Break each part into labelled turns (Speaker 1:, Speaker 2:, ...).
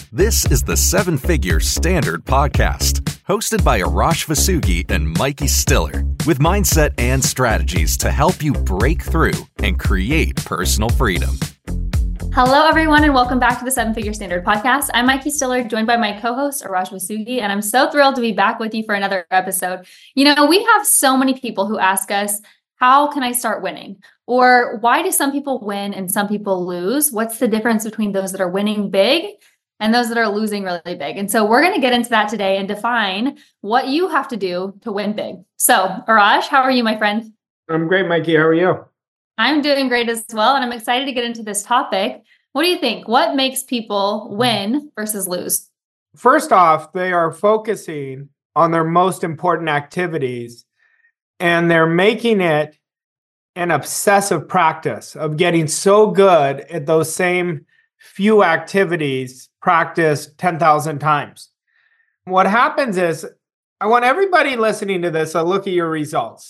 Speaker 1: This is the Seven Figure Standard Podcast, hosted by Arash Vasugi and Mikey Stiller, with mindset and strategies to help you break through and create personal freedom.
Speaker 2: Hello, everyone, and welcome back to the Seven Figure Standard Podcast. I'm Mikey Stiller, joined by my co-host, Arash Vasugi, and I'm so thrilled to be back with you for another episode. You know, we have so many people who ask us, how can I start winning? Or why do some people win and some people lose? What's the difference between those that are winning big and those that are losing really big? And so we're going to get into that today and define what you have to do to win big. So, Arash, how are you, my friend?
Speaker 3: I'm great, Mikey. How are you?
Speaker 2: I'm doing great as well, and I'm excited to get into this topic. What do you think? What makes people win versus lose?
Speaker 3: First off, they are focusing on their most important activities, and they're making it an obsessive practice of getting so good at those same few activities practiced 10,000 times. What happens is, I want everybody listening to this to look at your results.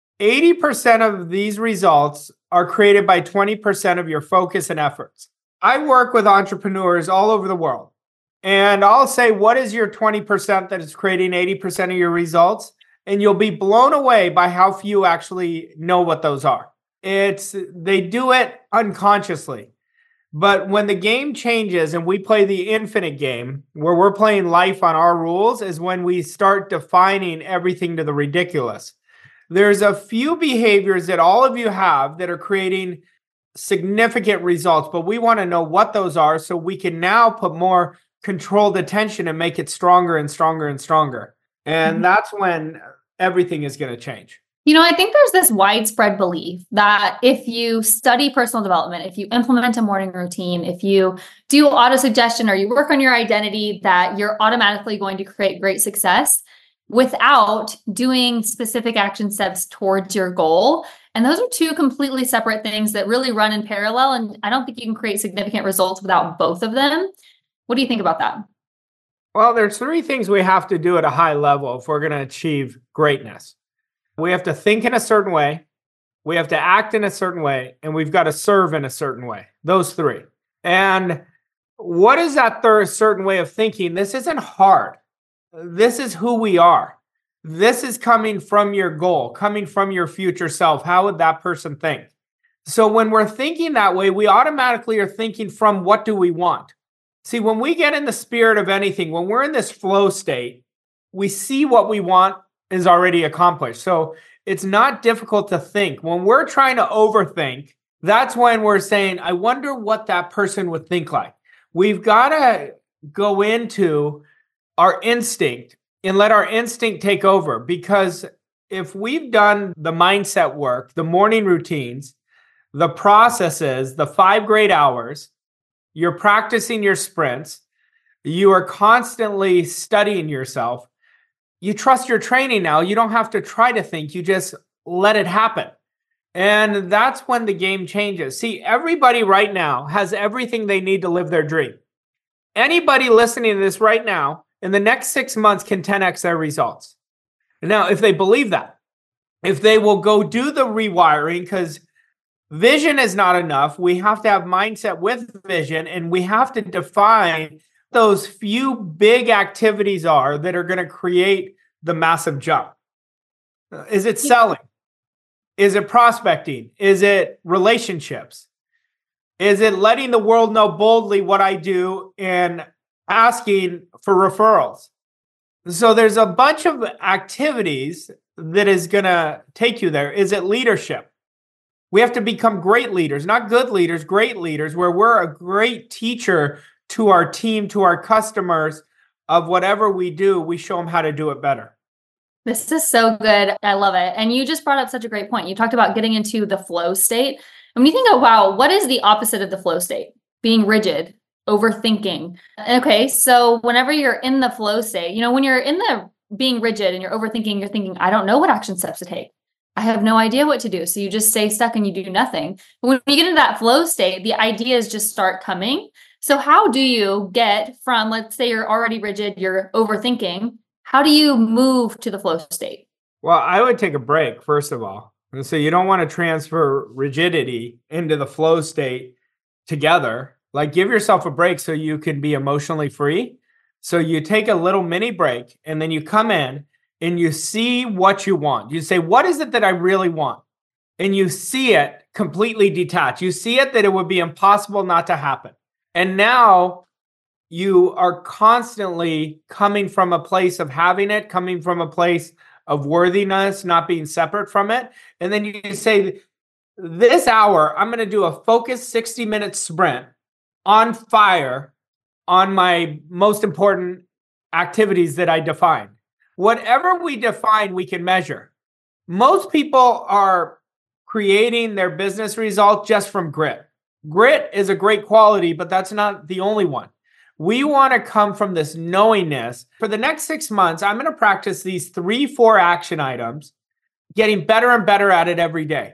Speaker 3: 80% of these results are created by 20% of your focus and efforts. I work with entrepreneurs all over the world, and I'll say, what is your 20% that is creating 80% of your results? And you'll be blown away by how few actually know what those are. They do it unconsciously. But when the game changes and we play the infinite game, where we're playing life on our rules, is when we start defining everything to the ridiculous. There's a few behaviors that all of you have that are creating significant results, but we want to know what those are so we can now put more controlled attention and make it stronger and stronger and stronger. And that's when everything is going to change.
Speaker 2: You know, I think there's this widespread belief that if you study personal development, if you implement a morning routine, if you do auto-suggestion or you work on your identity, that you're automatically going to create great success without doing specific action steps towards your goal. And those are two completely separate things that really run in parallel. And I don't think you can create significant results without both of them. What do you think about that?
Speaker 3: Well, there's three things we have to do at a high level if we're going to achieve greatness. We have to think in a certain way, we have to act in a certain way, and we've got to serve in a certain way. Those three. And what is that third certain way of thinking? This isn't hard. This is who we are. This is coming from your goal, coming from your future self. How would that person think? So when we're thinking that way, we automatically are thinking from what do we want? See, when we get in the spirit of anything, when we're in this flow state, we see what we want is already accomplished. So it's not difficult to think. When we're trying to overthink, that's when we're saying, I wonder what that person would think like. We've got to go into our instinct and let our instinct take over. Because if we've done the mindset work, the morning routines, the processes, the 5 great hours, you're practicing your sprints, you are constantly studying yourself, you trust your training now. You don't have to try to think. You just let it happen. And that's when the game changes. See, everybody right now has everything they need to live their dream. Anybody listening to this right now, in the next 6 months, can 10x their results. Now, if they believe that, if they will go do the rewiring, because vision is not enough. We have to have mindset with vision, and we have to define those few big activities are that are going to create the massive jump. Is it selling? Is it prospecting? Is it relationships? Is it letting the world know boldly what I do and asking for referrals? So there's a bunch of activities that is going to take you there. Is it leadership? We have to become great leaders, not good leaders, great leaders, where we're a great teacher to our team, to our customers of whatever we do. We show them how to do it better.
Speaker 2: This is so good. I love it. And you just brought up such a great point. You talked about getting into the flow state. And when you think of, wow, what is the opposite of the flow state? Being rigid, overthinking. Okay, so whenever you're in the flow state, you know, when you're in the being rigid and you're overthinking, you're thinking, I don't know what action steps to take. I have no idea what to do. So you just stay stuck and you do nothing. But when you get into that flow state, the ideas just start coming. So how do you get from, let's say you're already rigid, you're overthinking, how do you move to the flow state?
Speaker 3: Well, I would take a break, first of all. And so you don't want to transfer rigidity into the flow state together. Like give yourself a break so you can be emotionally free. So you take a little mini break and then you come in and you see what you want. You say, what is it that I really want? And you see it completely detached. You see it that it would be impossible not to happen. And now you are constantly coming from a place of having it, coming from a place of worthiness, not being separate from it. And then you say, this hour, I'm going to do a focused 60-minute sprint on fire on my most important activities that I define. Whatever we define, we can measure. Most people are creating their business result just from grit. Grit is a great quality, but that's not the only one. We want to come from this knowingness. For the next 6 months, I'm going to practice these 3-4 action items, getting better and better at it every day.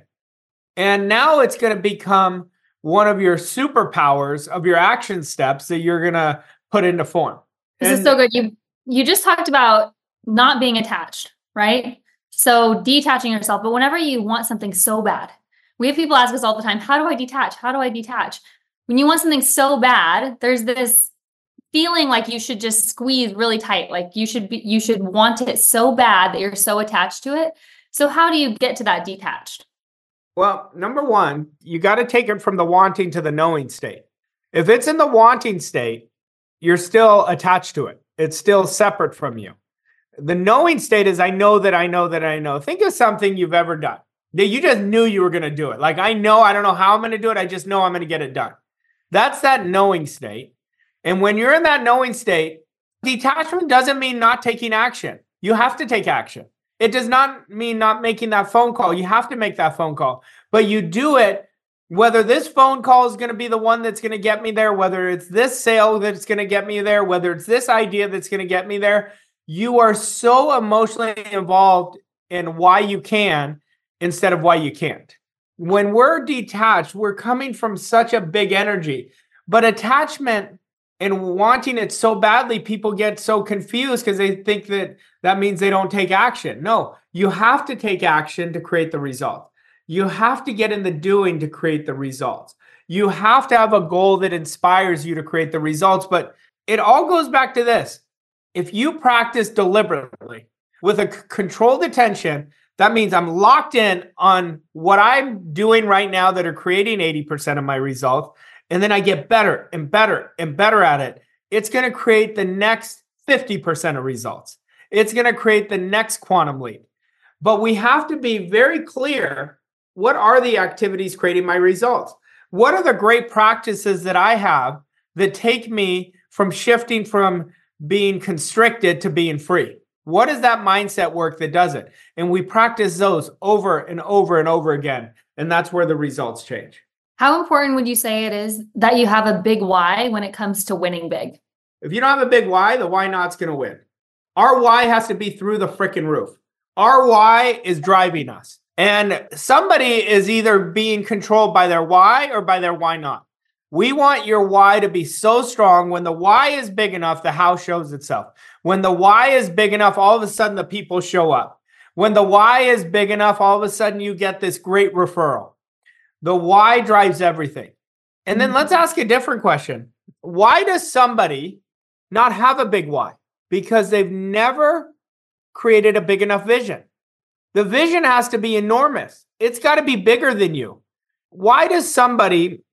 Speaker 3: And now it's going to become one of your superpowers of your action steps that you're going to put into form.
Speaker 2: This is so good. You just talked about not being attached, right? So detaching yourself. But whenever you want something so bad, we have people ask us all the time, how do I detach? How do I detach? When you want something so bad, there's this feeling like you should just squeeze really tight. Like you should want it so bad that you're so attached to it. So how do you get to that detached?
Speaker 3: Well, number one, you got to take it from the wanting to the knowing state. If it's in the wanting state, you're still attached to it. It's still separate from you. The knowing state is I know that I know that I know. Think of something you've ever done that you just knew you were going to do it. Like I don't know how I'm going to do it. I just know I'm going to get it done. That's that knowing state. And when you're in that knowing state, detachment doesn't mean not taking action. You have to take action. It does not mean not making that phone call. You have to make that phone call, but you do it whether this phone call is going to be the one that's going to get me there, whether it's this sale that's going to get me there, whether it's this idea that's going to get me there. You are so emotionally involved in why you can instead of why you can't. When we're detached, we're coming from such a big energy, but attachment and wanting it so badly, people get so confused because they think that means they don't take action. No, you have to take action to create the result. You have to get in the doing to create the results. You have to have a goal that inspires you to create the results. But it all goes back to this. If you practice deliberately with a controlled attention, that means I'm locked in on what I'm doing right now that are creating 80% of my results. And then I get better and better and better at it. It's going to create the next 50% of results. It's going to create the next quantum leap. But we have to be very clear, what are the activities creating my results? What are the great practices that I have that take me from shifting from being constricted to being free? What is that mindset work that does it? And we practice those over and over and over again. And that's where the results change.
Speaker 2: How important would you say it is that you have a big why when it comes to winning big?
Speaker 3: If you don't have a big why, the why not's going to win. Our why has to be through the freaking roof. Our why is driving us. And somebody is either being controlled by their why or by their why not. We want your why to be so strong. When the why is big enough, the how shows itself. When the why is big enough, all of a sudden the people show up. When the why is big enough, all of a sudden you get this great referral. The why drives everything. And then let's ask a different question. Why does somebody not have a big why? Because they've never created a big enough vision. The vision has to be enormous. It's got to be bigger than you. Why does somebody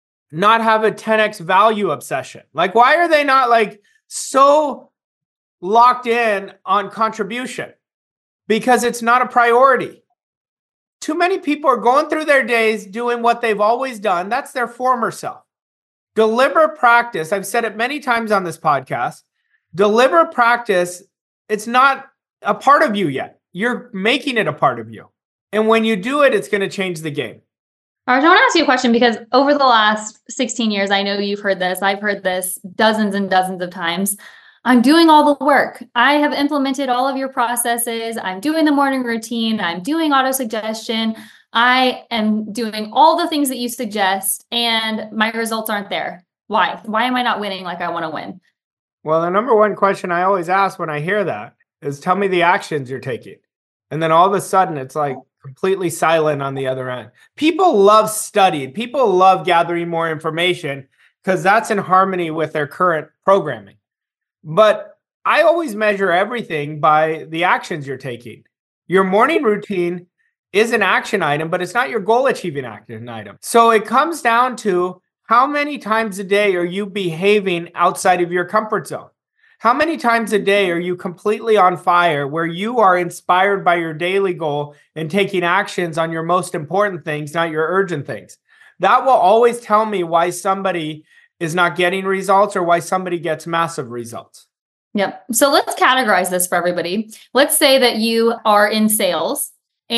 Speaker 3: not have a 10x value obsession? Like, why are they not like so locked in on contribution? Because it's not a priority. Too many people are going through their days doing what they've always done. That's their former self. Deliberate practice, I've said it many times on this podcast, deliberate practice, it's not a part of you yet. You're making it a part of you. And when you do it, it's going to change the game.
Speaker 2: I want to ask you a question because over the last 16 years, I know you've heard this. I've heard this dozens and dozens of times. I'm doing all the work. I have implemented all of your processes. I'm doing the morning routine. I'm doing auto-suggestion. I am doing all the things that you suggest, and my results aren't there. Why? Why am I not winning like I want to win?
Speaker 3: Well, the number one question I always ask when I hear that is, tell me the actions you're taking. And then all of a sudden, it's like completely silent on the other end. People love studying. People love gathering more information. because that's in harmony with their current programming. But I always measure everything by the actions you're taking. Your morning routine is an action item, but it's not your goal achieving action item. So it comes down to how many times a day are you behaving outside of your comfort zone? How many times a day are you completely on fire where you are inspired by your daily goal and taking actions on your most important things, not your urgent things? That will always tell me why somebody is not getting results or why somebody gets massive results.
Speaker 2: Yep. So let's categorize this for everybody. Let's say that you are in sales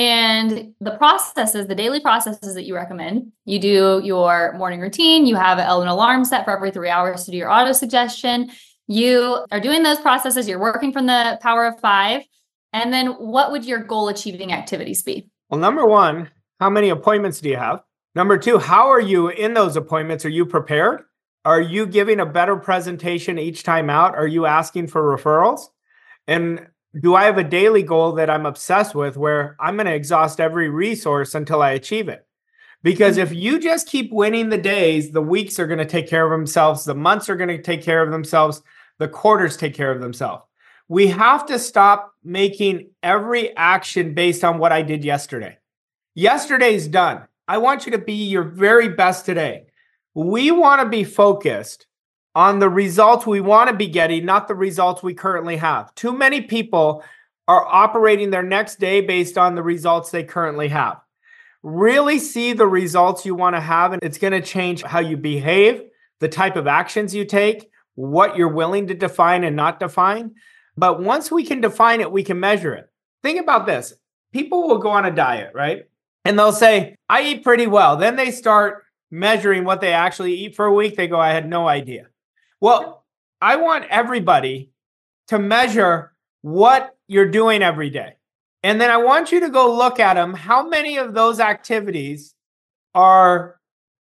Speaker 2: and the processes, the daily processes that you recommend, you do your morning routine, you have an alarm set for every 3 hours to do your auto suggestion. You are doing those processes, you're working from the power of 5. And then what would your goal achieving activities be?
Speaker 3: Well, number one, how many appointments do you have? Number two, how are you in those appointments? Are you prepared? Are you giving a better presentation each time out? Are you asking for referrals? And do I have a daily goal that I'm obsessed with where I'm going to exhaust every resource until I achieve it? Because if you just keep winning the days, the weeks are going to take care of themselves. The months are going to take care of themselves. The quarters take care of themselves. We have to stop making every action based on what I did yesterday. Yesterday's done. I want you to be your very best today. We want to be focused on the results we want to be getting, not the results we currently have. Too many people are operating their next day based on the results they currently have. Really see the results you want to have, and it's going to change how you behave, the type of actions you take, what you're willing to define and not define. But once we can define it, we can measure it. Think about this. People will go on a diet, right? And they'll say, I eat pretty well. Then they start measuring what they actually eat for a week. They go, I had no idea. Well, I want everybody to measure what you're doing every day. And then I want you to go look at them. How many of those activities are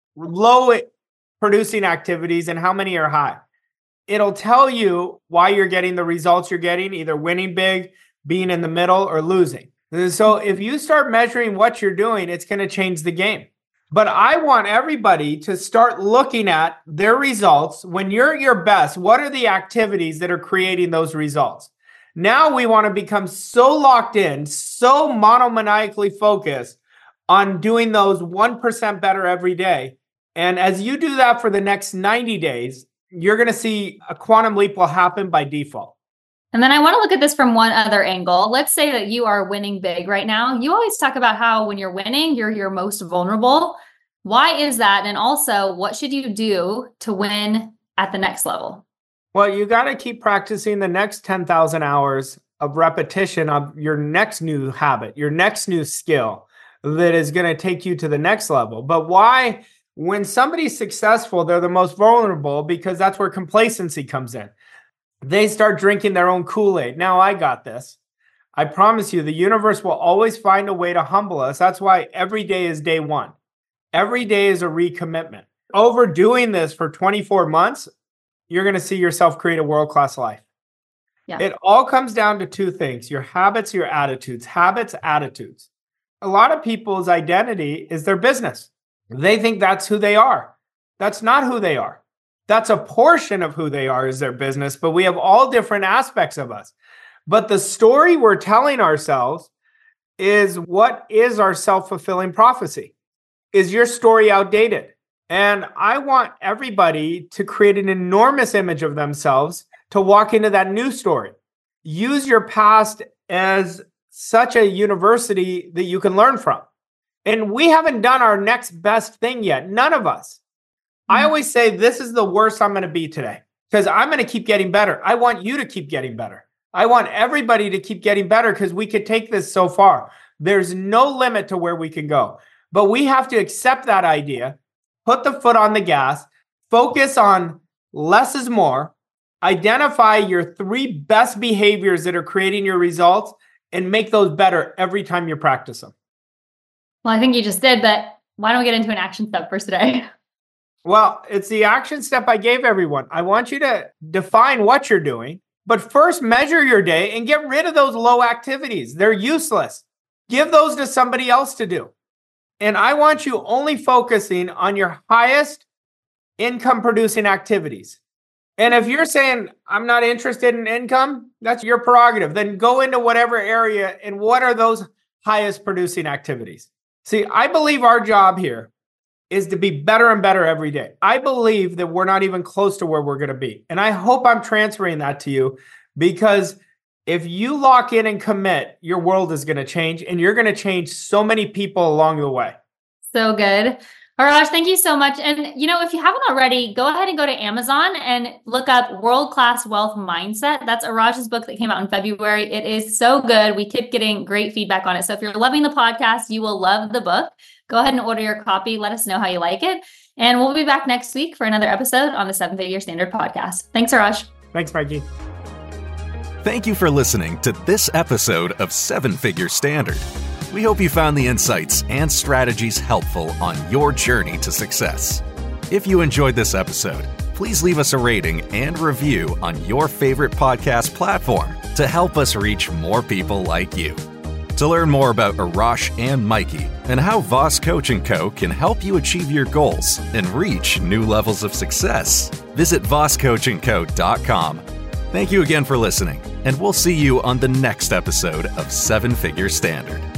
Speaker 3: low producing activities and how many are high? It'll tell you why you're getting the results you're getting, either winning big, being in the middle, or losing. So if you start measuring what you're doing, it's going to change the game. But I want everybody to start looking at their results. When you're at your best, what are the activities that are creating those results? Now we want to become so locked in, so monomaniacally focused on doing those 1% better every day. And as you do that for the next 90 days, you're going to see a quantum leap will happen by default.
Speaker 2: And then I want to look at this from one other angle. Let's say that you are winning big right now. You always talk about how when you're winning, you're your most vulnerable. Why is that? And also, what should you do to win at the next level?
Speaker 3: Well, you got to keep practicing the next 10,000 hours of repetition of your next new habit, your next new skill that is going to take you to the next level. But why, when somebody's successful, they're the most vulnerable? Because that's where complacency comes in. They start drinking their own Kool-Aid. Now I got this. I promise you, the universe will always find a way to humble us. That's why every day is day one. Every day is a recommitment. Overdoing this for 24 months, you're going to see yourself create a world-class life.
Speaker 2: Yeah.
Speaker 3: It all comes down to two things: your habits, your attitudes. Habits, attitudes. A lot of people's identity is their business. They think that's who they are. That's not who they are. That's a portion of who they are, is their business, but we have all different aspects of us. But the story we're telling ourselves is what is our self-fulfilling prophecy. Is your story outdated? And I want everybody to create an enormous image of themselves to walk into that new story. Use your past as such a university that you can learn from. And we haven't done our next best thing yet. None of us. I always say this is the worst I'm going to be today because I'm going to keep getting better. I want you to keep getting better. I want everybody to keep getting better because we could take this so far. There's no limit to where we can go. But we have to accept that idea, put the foot on the gas, focus on less is more, identify your 3 best behaviors that are creating your results, and make those better every time you practice them.
Speaker 2: Well, I think you just did, but why don't we get into an action step for today?
Speaker 3: Well, it's the action step I gave everyone. I want you to define what you're doing, but first measure your day and get rid of those low activities. They're useless. Give those to somebody else to do. And I want you only focusing on your highest income producing activities. And if you're saying, I'm not interested in income, that's your prerogative. Then go into whatever area and what are those highest producing activities? See, I believe our job here is to be better and better every day. I believe that we're not even close to where we're going to be. And I hope I'm transferring that to you, because if you lock in and commit, your world is going to change, and you're going to change so many people along the way.
Speaker 2: So good. Arash, thank you so much. And, if you haven't already, go ahead and go to Amazon and look up World-Class Wealth Mindset. That's Arash's book that came out in February. It is so good. We keep getting great feedback on it. So if you're loving the podcast, you will love the book. Go ahead and order your copy. Let us know how you like it. And we'll be back next week for another episode on the 7-Figure Standard podcast. Thanks, Arash.
Speaker 3: Thanks, Mikey.
Speaker 1: Thank you for listening to this episode of 7-Figure Standard. We hope you found the insights and strategies helpful on your journey to success. If you enjoyed this episode, please leave us a rating and review on your favorite podcast platform to help us reach more people like you. To learn more about Arash and Mikey and how Voss Coach & Co. can help you achieve your goals and reach new levels of success, visit vosscoachandco.com. Thank you again for listening, and we'll see you on the next episode of 7-Figure Standard.